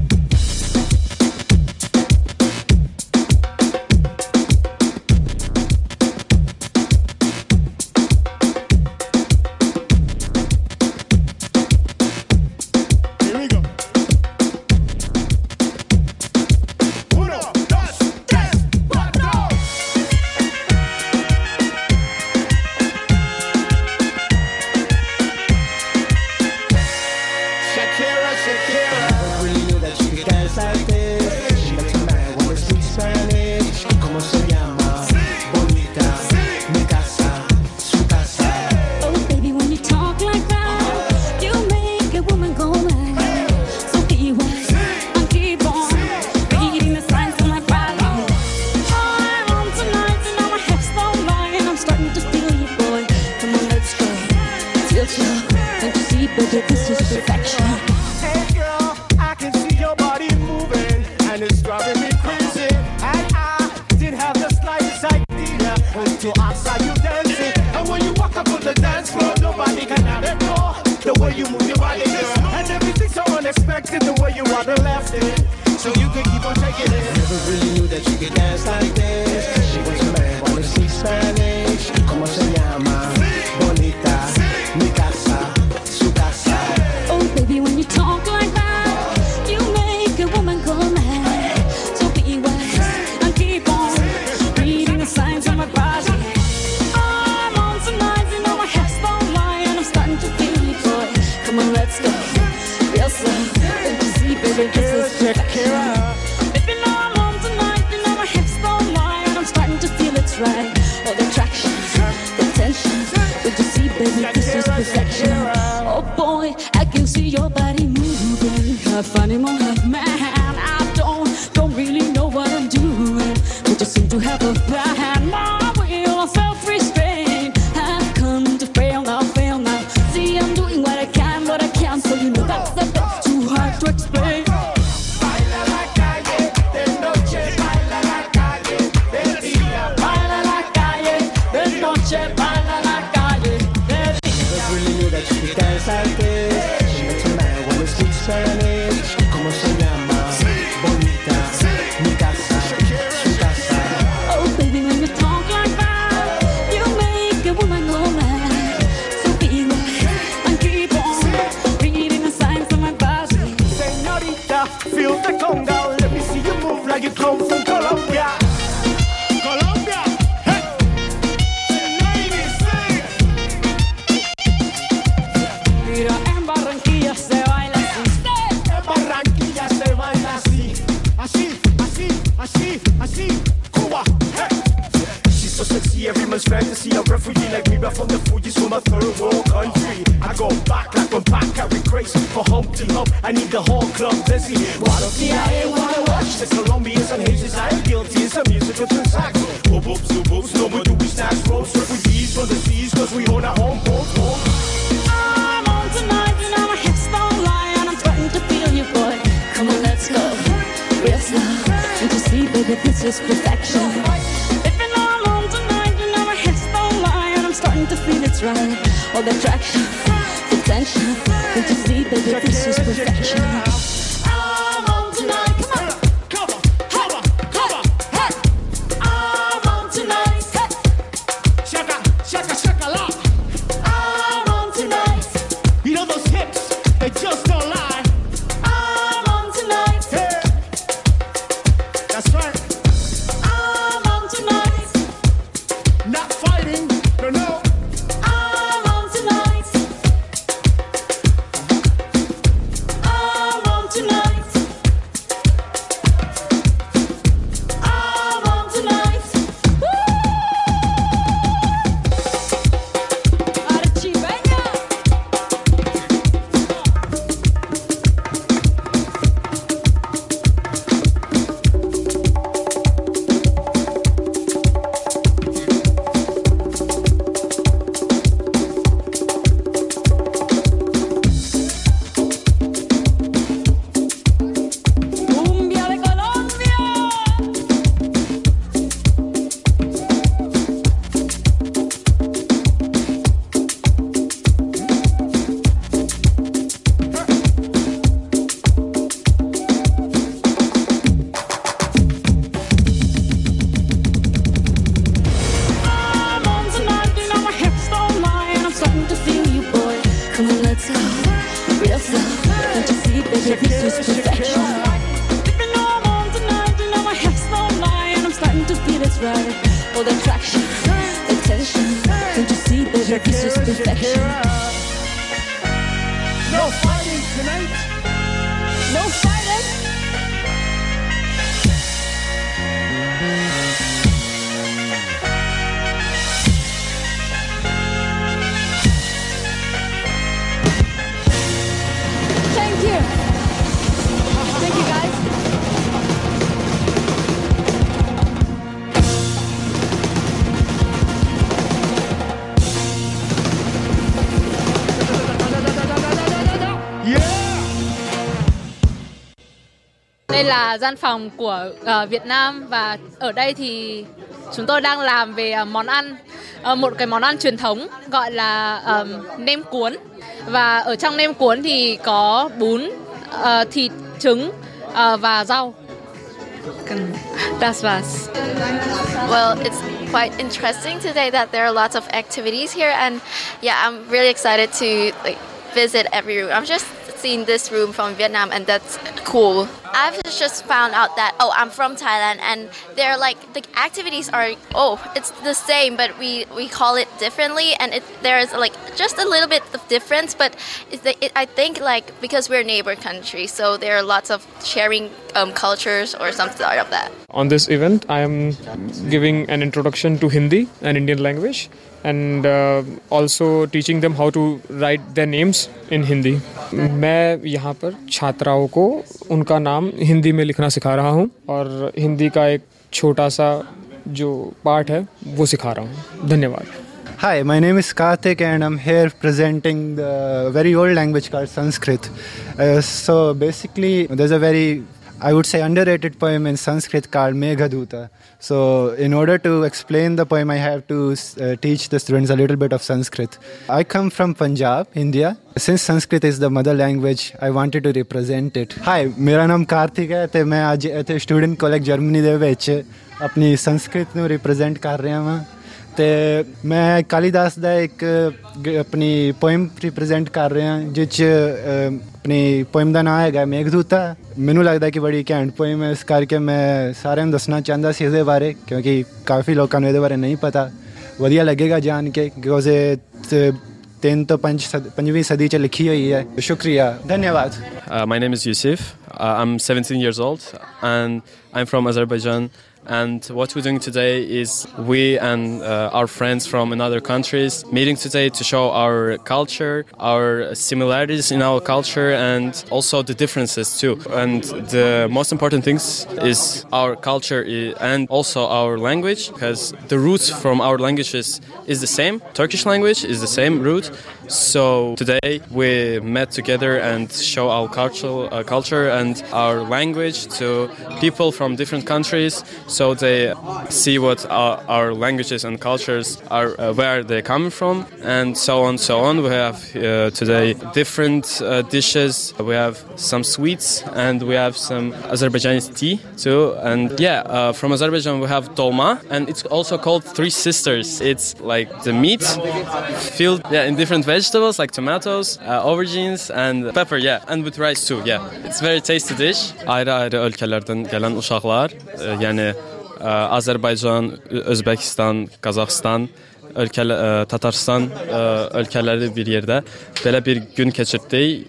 Here we go. 1, 2, 3, 4. This is perfection. Hey girl, I can see your body moving, and it's driving me crazy. And I didn't have the slightest idea until I saw you dancing. And when you walk up on the dance floor, nobody can ignore the way you move your body, girl. And everything's so unexpected, the way you are the left it, so you can keep on taking it. Never really knew that you could dance like this. She was a man, wanna speak Spanish. Como se llama? Bonita, mi casa. Baby, when you talk like that, you make a woman go mad. So be wise and keep on reading the signs of my body. I'm on tonight, you know my hips don't lie, and I'm starting to feel it, boy. Come on, let's go. Real slow, don't you see, baby, this is perfection. Baby, now I'm on tonight, you know my hips don't lie, and I'm starting to feel it's right. All the attraction, the tension, don't you see, baby, this is perfection. Oh boy, I can see your body moving. Half animal, half man. I don't really know what I'm doing, but just seem to have a plan. My will, self-restraint, have come to fail now, fail now. See, I'm doing what I can, so you know that's too hard to explain. Baila la calle de noche, baila la calle de día. Baila la calle de noche, baila la calle de día. Never really knew that you could dance like this. She was a man, wanna speak Spanish. Como se llama? Bonita, mi casa, su casa. Oh baby, when you talk like that, you make a woman go mad. So be wise and keep on reading the signs of my body. Señorita, feel the conga. Let me see you move like you come from Colombia. Colombia, hey. Ladies, sing. Mira, en Barranquilla se baila así. En Barranquilla se baila así. Así, así, así, así. Cuba, hey. She's so sexy, every man's fantasy. A refugee like me, back from the Fuji's from a third world country. I go back like one back, carry grace for Humpty Hump. I need the whole club dizzy. Guadalquivir, wanna watch the Colombians and Haitians. I am guilty, it's a musical transaction. Boop, boop, zoop, boop, no more do we snatch ropes. Refugees from the seas, cause we own our own boat. I'm on tonight, you know my hips don't lie, and I'm starting to feel you, boy. Come on, let's go. Real slow. Don't you see, baby, this is perfection. If you know I'm on tonight, you know my hips don't lie, and I'm starting to feel it's right. All the attraction, the tension. Don't you see, baby, this is perfection. I'm on tonight, come on. Come on, come on, come on, hey. I'm on tonight, hey. Shaka, shaka, shaka, la. I'm on tonight. You know those hips, they just don't lie. I'm on tonight. Hey. That's right. I'm on tonight. Not fighting, no, no. I'm on tonight. I'm on tonight. It's just perfection. No fighting tonight. No fighting. Thank you. Thank you, guys. Đây là gian phòng của Việt Nam và ở đây thì chúng tôi đang làm về món ăn, một cái món ăn truyền thống gọi là nem cuốn. Và ở trong nem cuốn thì có bún, thịt, trứng và rau. Das war's. Well, it's quite interesting today that there are lots of activities here, and yeah, I'm really excited to visit every room. I've just seen this room from Vietnam, and that's cool. I've just found out that I'm from Thailand, and they're the activities are it's the same, but we call it differently, and there's just a little bit of difference, but I think because we're neighbor countries, so there are lots of sharing cultures or something like that. On this event, I am giving an introduction to Hindi, an Indian language, and also teaching them how to write their names in Hindi. मैं यहाँ पर छात्राओं को उनका नाम हिंदी में लिखना सिखा रहा हूँ और हिंदी का एक छोटा सा जो पार्ट है वो सिखा रहा हूँ. धन्यवाद. Hi, my name is Karthik and I'm here presenting the very old language called Sanskrit. So basically there's a very, I would say, underrated poem in Sanskrit called Meghaduta. So in order to explain the poem, I have to teach the students a little bit of Sanskrit. I come from Punjab, India. Since Sanskrit is the mother language, I wanted to represent it. Hi, मेरा नाम कार्तिक है ते मैं आज इत्थे student college Germany दे विच अपनी संस्कृत ਨੂੰ रिप्रेजेंट कर रहा ਹਾਂ ਤੇ ਮੈਂ ਕਾਲੀਦਾਸ ਦਾ ਇੱਕ ਆਪਣੀ ਪੋਇਮ ਰਿਪਰੈਜ਼ੈਂਟ ਕਰ ਰਿਹਾ ਜਿਸ 'ਚ ਆਪਣੀ ਪੋਇਮ ਦਾ ਨਾਮ ਹੈਗਾ ਮੇਘਦੂਤਾ. ਮੈਨੂੰ ਲੱਗਦਾ ਕਿ ਬੜੀ ਘੈਂਟ ਪੋਇਮ ਹੈ, ਇਸ ਕਰਕੇ ਮੈਂ ਸਾਰਿਆਂ ਨੂੰ ਦੱਸਣਾ ਚਾਹੁੰਦਾ ਸੀ ਇਹਦੇ ਬਾਰੇ ਕਿਉਂਕਿ ਕਾਫੀ ਲੋਕਾਂ ਨੂੰ ਇਹਦੇ ਬਾਰੇ ਨਹੀਂ ਪਤਾ. ਵਧੀਆ ਲੱਗੇਗਾ ਜਾਣ ਕੇ ਬਿਕੋਜ਼ ਇਹ 3 ਤੋਂ 5ਵੀਂ ਸਦੀ 'ਚ ਲਿਖੀ ਹੋਈ ਹੈ. ਸ਼ੁਕਰੀਆ, ਧੰਨਵਾਦ. My name is Yusuf. I'm 17 years old and I'm from Azerbaijan. And what we're doing today is we and our friends from another countries meeting today to show our culture, our similarities in our culture, and also the differences too. And the most important things is our culture and also our language, because the roots from our languages is the same. Turkish language is the same root. So today we met together and show our culture and our language to people from different countries, so they see what our languages and cultures are, where they come from, and so on. We have today different dishes. We have some sweets and we have some Azerbaijani tea too. And from Azerbaijan we have dolma, and it's also called Three Sisters. It's like the meat filled in different vegetables like tomatoes, aubergines and pepper, and with rice too. It's very tasty dish. Ayrı ülkelerden gelen uşaqlar, yani Azərbaycan, Özbəkistan, Qazaxıstan, Tatarstan ölkələri bir yerdə belə bir gün keçirdik.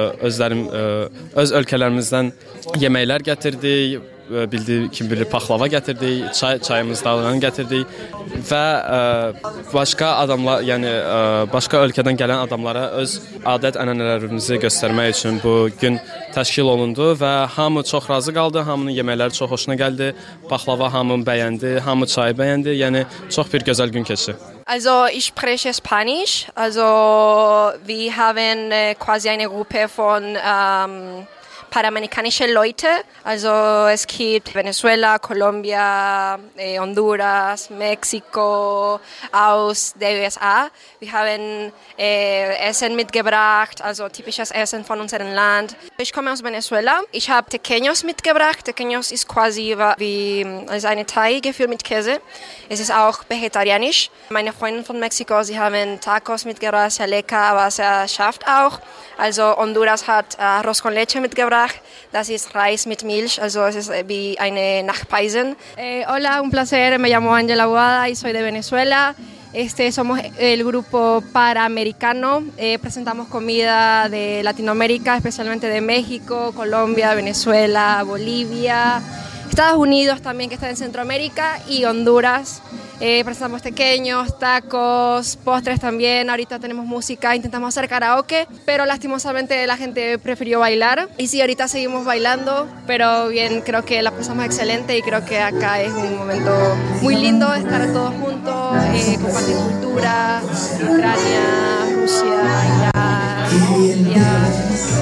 Öz ölkələrimizdən yeməklər gətirdik, bildiyi kimi paxlava gətirdik, çayımız dalğanı gətirdik və başqa adamlar, yəni başqa ölkədən gələn adamlara öz adət-ənənələrimizi göstərmək üçün bu gün təşkil olundu və hamı çox razı qaldı, hamının yeməkləri çox xoşuna gəldi, paxlava hamı bəyəndi, hamı çayı bəyəndi, yəni çox bir gözəl gün keçdi. Also ich spreche Spanisch, also wir haben quasi eine Gruppe von panamerikanische Leute, also es gibt Venezuela, Colombia, Honduras, Mexiko, aus der USA. Wir haben Essen mitgebracht, also typisches Essen von unserem Land. Ich komme aus Venezuela. Ich habe Tequeños mitgebracht. Tequeños ist quasi wie eine Thai gefüllt mit Käse. Es ist auch vegetarianisch. Meine Freundin von Mexiko, sie haben Tacos mitgebracht, sehr lecker, aber sehr scharf auch. Also Honduras hat Arroz con leche mitgebracht. Das ist Reis mit Milch, also es ist wie eine Nachspeise. Hola, un placer, me llamo Angela Boada y soy de Venezuela. Somos el grupo Panamericano, presentamos comida de Latinoamérica, especialmente de México, Colombia, Venezuela, Bolivia, Estados Unidos también, que está en Centroamérica, y Honduras. Presentamos tequeños, tacos, postres también. Ahorita tenemos música, intentamos hacer karaoke, pero lastimosamente la gente prefirió bailar. Y sí, ahorita seguimos bailando, pero bien, creo que la pasamos excelente y creo que acá es un momento muy lindo estar todos juntos, compartir cultura, Ucrania, Rusia, Irán,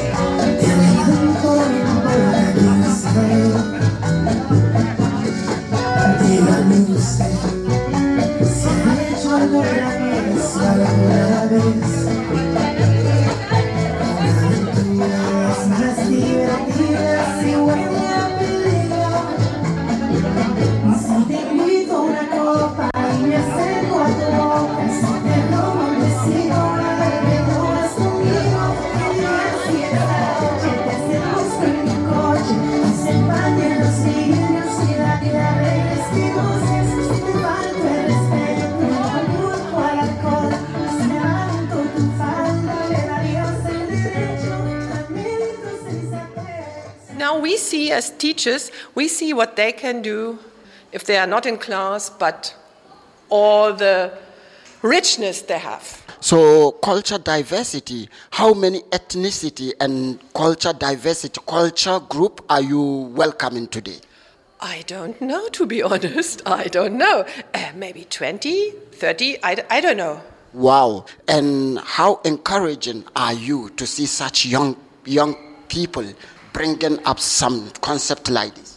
Now we see as teachers, we see what they can do if they are not in class, but all the richness they have. So culture diversity, how many ethnicity and culture diversity, culture group are you welcoming today? I don't know, to be honest. I don't know. Maybe 20, 30, I don't know. Wow. And how encouraging are you to see such young people bringing up some concept like this?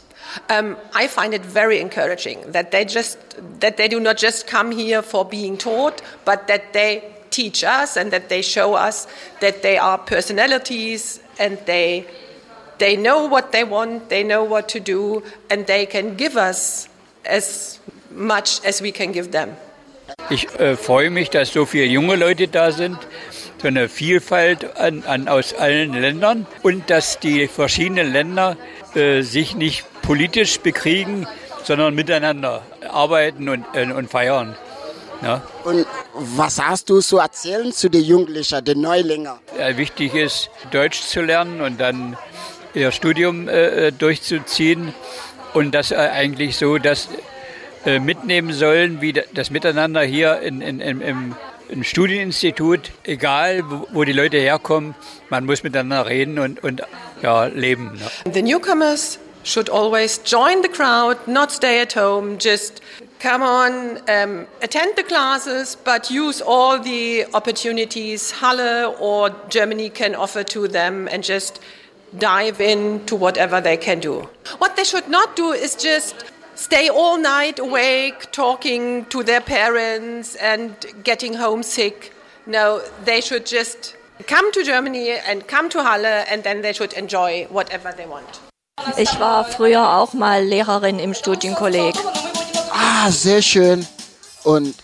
I find it very encouraging that they do not just come here for being taught, but that they teach us and that they show us that they are personalities and they know what they want, they know what to do, and they can give us as much as we can give them. Ich freue mich, dass so viele junge Leute da sind, so eine Vielfalt aus allen Ländern und dass die verschiedenen Länder sich nicht politisch bekriegen, sondern miteinander arbeiten und feiern. Ja. Und was hast du zu erzählen zu den Jugendlichen, den Neulingen? Wichtig ist, Deutsch zu lernen und dann ihr Studium durchzuziehen und das eigentlich so, dass mitnehmen sollen, wie das Miteinander hier im Studieninstitut, egal wo die Leute herkommen, man muss miteinander reden und ja, leben. Ne? The newcomers should always join the crowd, not stay at home, just come on, attend the classes, but use all the opportunities Halle or Germany can offer to them and just dive into whatever they can do. What they should not do is just stay all night awake, talking to their parents and getting homesick. No, they should just come to Germany and come to Halle and then they should enjoy whatever they want. Ich war früher auch mal Lehrerin im Studienkolleg. Ah, sehr schön. Und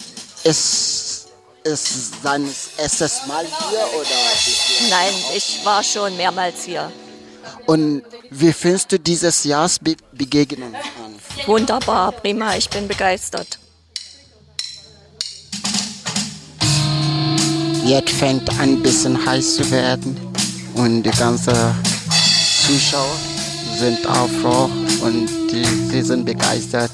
ist dein erstes Mal hier oder? Nein, ich war schon mehrmals hier. Und wie findest du dieses Jahresbegegnung an? Wunderbar, prima, ich bin begeistert. Jetzt fängt an, ein bisschen heiß zu werden und die ganzen Zuschauer sind auch froh und sie sind begeistert.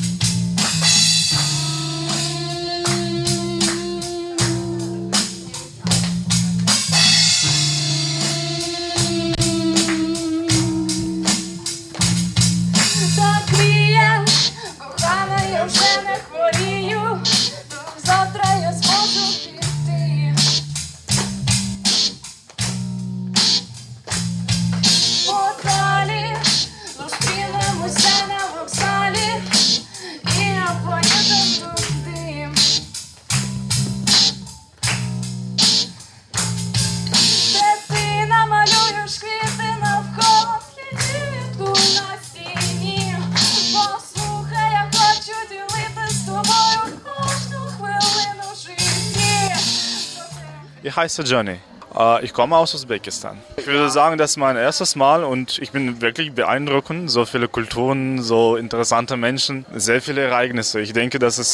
Ich heiße Johnny. Ich komme aus Usbekistan. Ich würde sagen, das ist mein erstes Mal und ich bin wirklich beeindruckend. So viele Kulturen, so interessante Menschen, sehr viele Ereignisse. Ich denke, das ist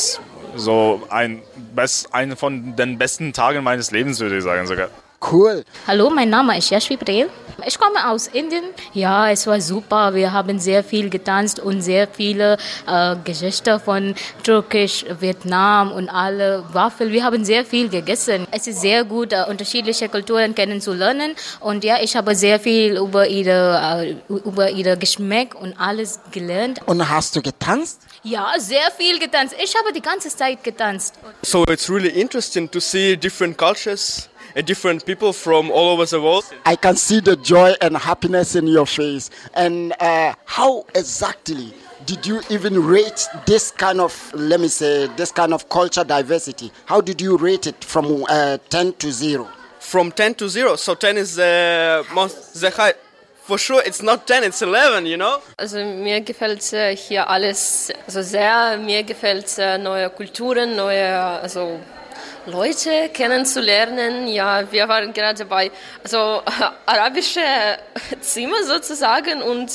so eine von den besten Tagen meines Lebens, würde ich sagen sogar. Cool. Hallo, mein Name ist Yashvi Patel. Ich komme aus Indien. Ja, es war super. Wir haben sehr viel getanzt und sehr viele Gerichte von Türkisch, Vietnam und alle Waffeln. Wir haben sehr viel gegessen. Es ist sehr gut, unterschiedliche Kulturen kennenzulernen. Und ja, ich habe sehr viel über ihre Geschmack und alles gelernt. Und hast du getanzt? Ja, sehr viel getanzt. Ich habe die ganze Zeit getanzt. So it's really interesting to see different cultures and different people from all over the world. I can see the joy and happiness in your face. And how exactly did you even rate this kind of, let me say, this kind of culture diversity? How did you rate it from 10 to 0? From 10 to 0. So 10 is the high. For sure, it's not 10, it's 11, you know? Also mir gefällt hier alles sehr. Mir gefällt neue Kulturen, neue Leute kennenzulernen. Ja, wir waren gerade dabei, arabische Zimmer sozusagen und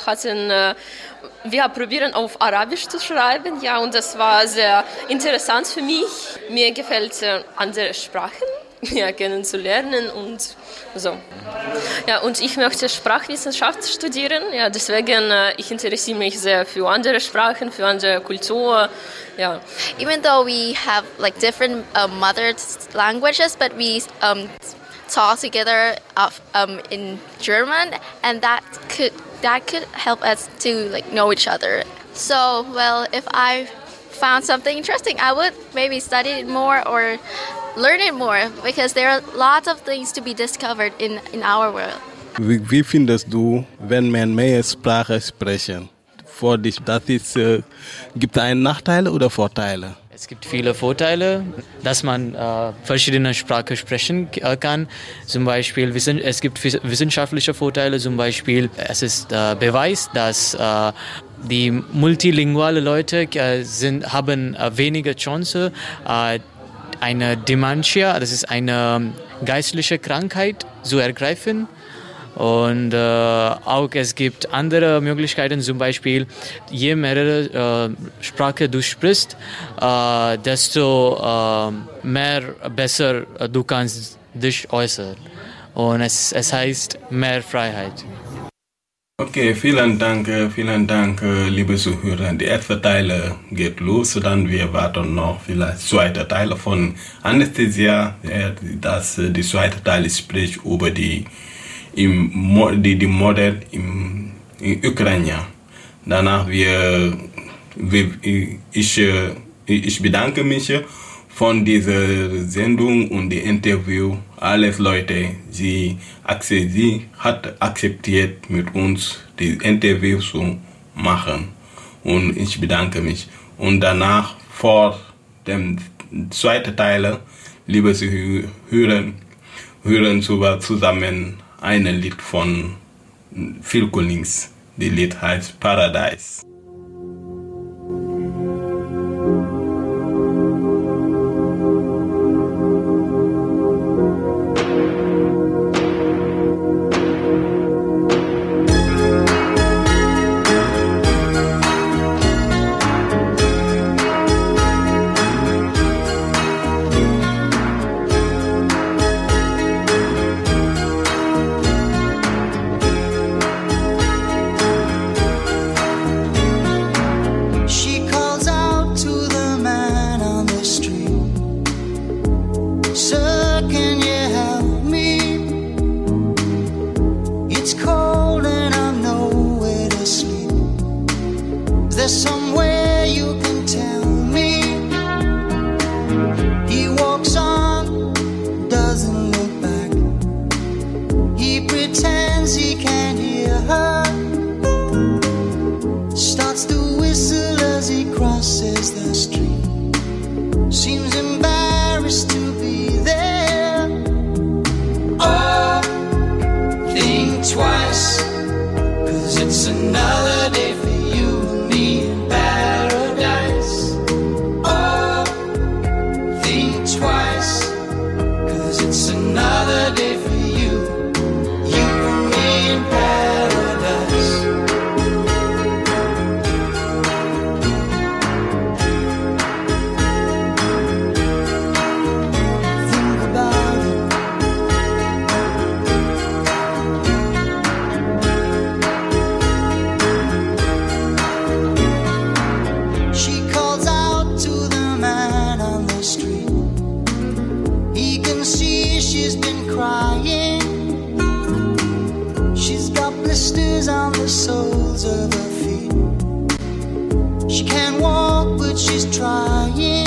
wir probieren auf Arabisch zu schreiben. Ja, und das war sehr interessant für mich. Mir gefällt andere Sprachen. Ja, kennenzulernen und so. Ja, und ich möchte Sprachwissenschaft studieren. Ja, deswegen ich interessiere mich sehr für andere Sprachen, für andere Kultur. Ja. Even though we have like different mother languages, but we talk together in German, and that could help us to like know each other. So, well, if I found something interesting, I would maybe study it more or learn it more, because there are lots of things to be discovered in our world. Wie findest du, wenn man mehr Sprache sprechen? Für dich, gibt es Nachteile oder Vorteile? Es gibt viele Vorteile, dass man verschiedene Sprachen sprechen kann. Zum Beispiel, es gibt wissenschaftliche Vorteile. Zum Beispiel, es ist Beweis, dass die multilinguale Leute haben weniger Chance, eine Dementia, das ist eine geistliche Krankheit, zu ergreifen. Und auch es gibt andere Möglichkeiten, zum Beispiel, je mehrere Sprachen du sprichst, desto besser du kannst dich äußern. Und es heißt mehr Freiheit. Okay, vielen Dank, liebe Zuhörer. Die erste Teil geht los, dann wir warten noch vielleicht zweite Teil von Anästhesia. Die zweite Teil spricht über die Morde in Ukraine. Danach ich bedanke mich von dieser Sendung und die Interview. Alle Leute, sie hat akzeptiert, mit uns die Interview zu machen. Und ich bedanke mich. Und danach, vor dem zweiten Teil, liebe hören zusammen ein Lied von Phil Collins. Das Lied heißt Paradise. she's been crying. She's got blisters on the soles of her feet. She can't walk, but she's trying.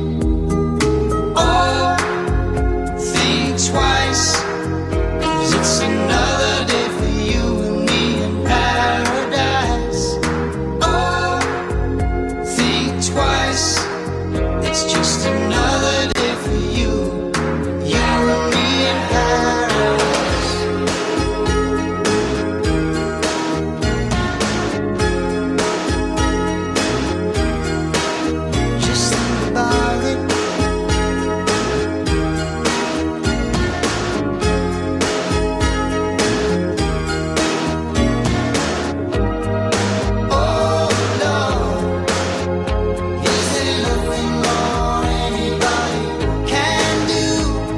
Oh, think twice, 'cause it's another day for you and me in paradise. Oh, think twice, it's just another day for you, you and me in paradise. Just think about it. Oh Lord, is there nothing more anybody can do?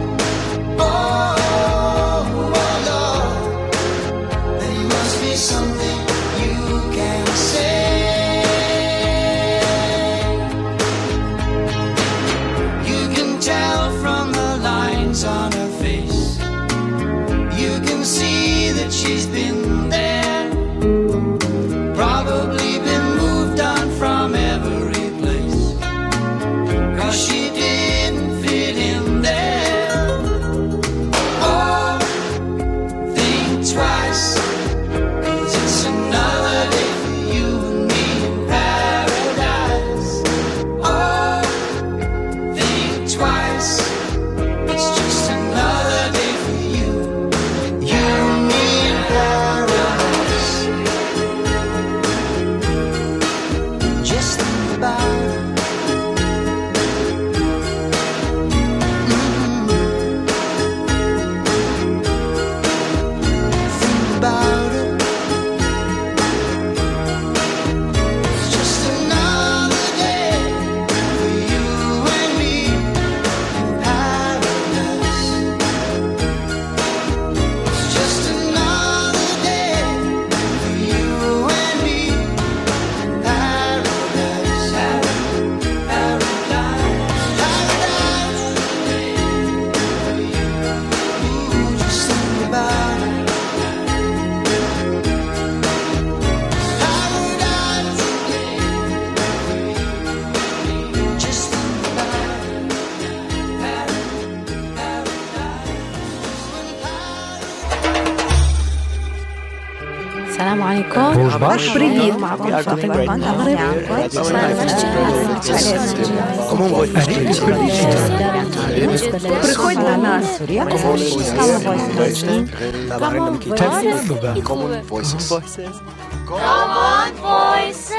Oh Lord, there must be something you can say. You can tell from the lines on her face. You can see that she's been there. Probably been moved on from every place, 'cause she didn't fit in there. Oh, think twice, 'cause it's another day for you and me in paradise. Oh, think twice, it's just another day for you, you and me in paradise. Just think about it. Think about it. It's just another day for you and me in paradise. It's just another day for you and me in paradise. Paradise. Ooh, just think about it. Paradise. Just think about it. السلام عليكم. Привіт. معكم فاطمة من المغرب. Приходь до нас. Common Voices. Common Voices.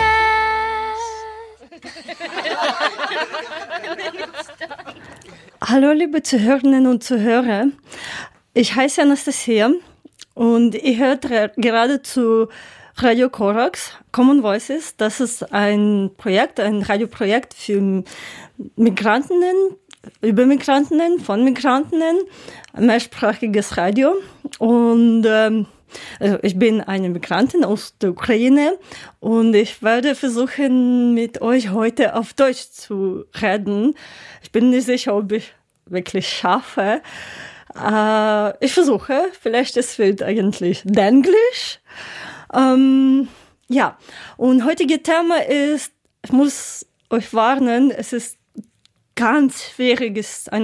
Hallo liebe Zuhörerinnen und Zuhörer. Ich heiße Anastasia und ihr hört gerade zu Radio Korax, Common Voices. Das ist ein Projekt, ein Radioprojekt für Migrantinnen, über Migrantinnen, von Migrantinnen, mehrsprachiges Radio. Und also ich bin eine Migrantin aus der Ukraine und ich werde versuchen, mit euch heute auf Deutsch zu reden. Ich bin nicht sicher, ob ich wirklich schaffe. Ich versuche, vielleicht es wird eigentlich Englisch. Ja, und heutige Thema ist, ich muss euch warnen, es ist ganz schwierig, es ist ein